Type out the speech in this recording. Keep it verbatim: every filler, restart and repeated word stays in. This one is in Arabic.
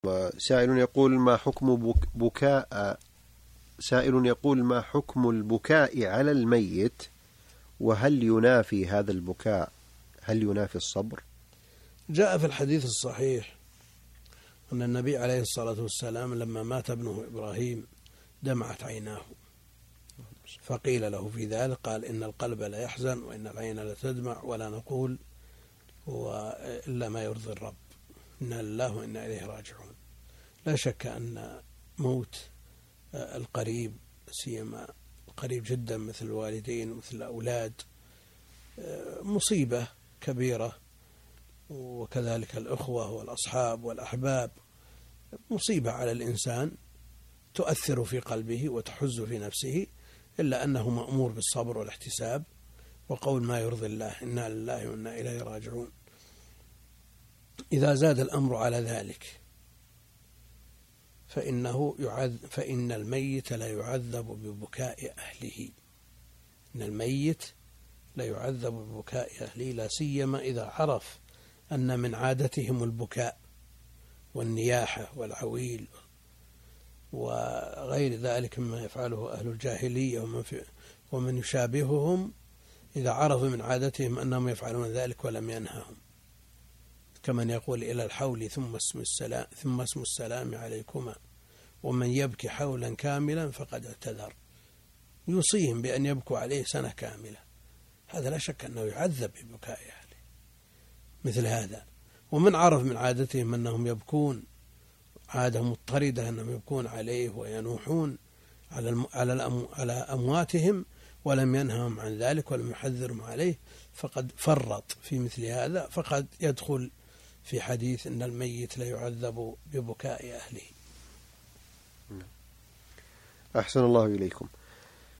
سائل يقول ما حكم بكاء سائل يقول ما حكم البكاء على الميت، وهل ينافي هذا البكاء هل ينافي الصبر؟ جاء في الحديث الصحيح أن النبي عليه الصلاة والسلام لما مات ابنه إبراهيم دمعت عيناه، فقيل له في ذلك قال إن القلب لا يحزن وإن العين لا تدمع ولا نقول إلا ما يرضي الرب، إنا لله وإنا إليه راجعون. لا شك أن موت القريب سيما قريب جدا مثل الوالدين ومثل الأولاد مصيبة كبيرة، وكذلك الأخوة والأصحاب والأحباب مصيبة على الإنسان تؤثر في قلبه وتحز في نفسه، إلا أنه مأمور بالصبر والاحتساب وقول ما يرضي الله، إنا لله وإنا إليه راجعون. إذا زاد الأمر على ذلك فإنه يعذب، فإن الميت لا يعذب ببكاء أهله، إن الميت لا يعذب ببكاء أهله، لا سيما إذا عرف أن من عادتهم البكاء والنياحة والعويل وغير ذلك مما يفعله أهل الجاهلية ومن, ومن يشابههم، إذا عرفوا من عادتهم أنهم يفعلون ذلك ولم ينههم، كمن يقول إلى الحول ثم اسم السلام ثم اسم السلام عليكما ومن يبكي حولا كاملا فقد اعتذر، يوصيهم بأن يبكوا عليه سنة كاملة. هذا لا شك أنه يعذب ببكاء أهله مثل هذا. ومن عرف من عادتهم أنهم يبكون عادة مضطردة، أنهم يبكون عليه وينوحون على على على أمواتهم ولم ينههم عن ذلك ولم يحذرهم عليه، فقد فرط في مثل هذا، فقد يدخل في حديث أن الميت لا يعذب ببكاء أهله. أحسن الله إليكم.